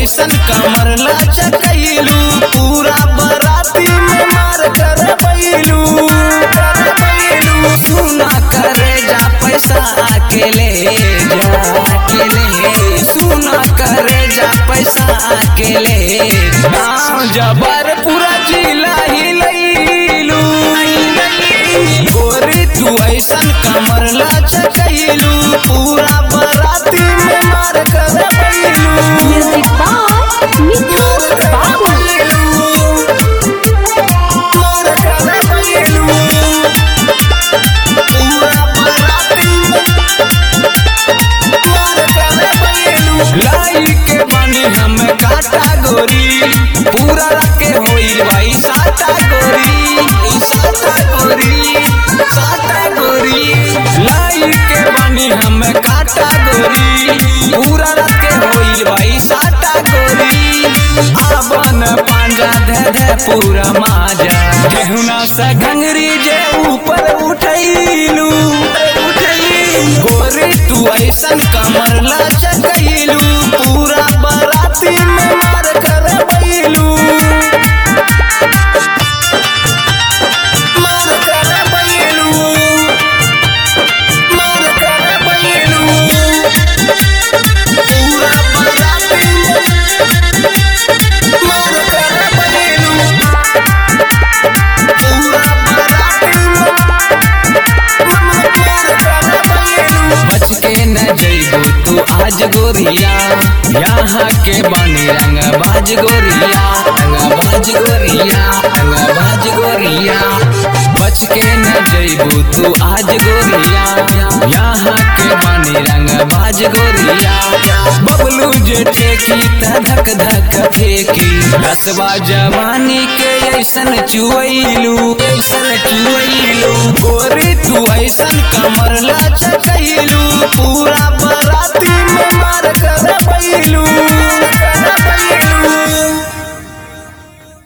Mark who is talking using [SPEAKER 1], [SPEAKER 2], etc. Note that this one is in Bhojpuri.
[SPEAKER 1] ऐसन कमर लचकैलू पूरा बराती में मार कर बैलू सुना करे जा पैसा अकेले सुना करे जा पैसा अकेले गाँव जबर पूरा जिला हिलैलू गोरी तू ऐसन कमर लचकैलू पूरा बराती में मार कर बैलू
[SPEAKER 2] Music by Mithu Babu.
[SPEAKER 1] लाई के बानी हम काटा गोरी पूरा रखे होइल भाई साटा गोरी लाई के बानी हम काटा गोरी पूरा रखे होइल भाई साटा गोरी आवन पांजा दे पूरा माजा केहुना से घंगरी जे ऊपर उठैलू गोरी तू ऐसन कमर लचकैलू पूरा बराती में मार कर बैलू पूरा बराती में मार कर बैलू पूरा बराती में बच के न जइबू तू आज गोरिया यहाँ के बानी रंगबाज गोरिया बच के न जइबू तू आज गोरिया यहाँ के बानी रंगबाज गोरिया बबलू जे ठेकी त धक धक फेंकी रसवा जवानी के ऐसन चुवैलू गोरी तू ऐसन कमर लचकैलू पूरा बराती में मार कर बैलू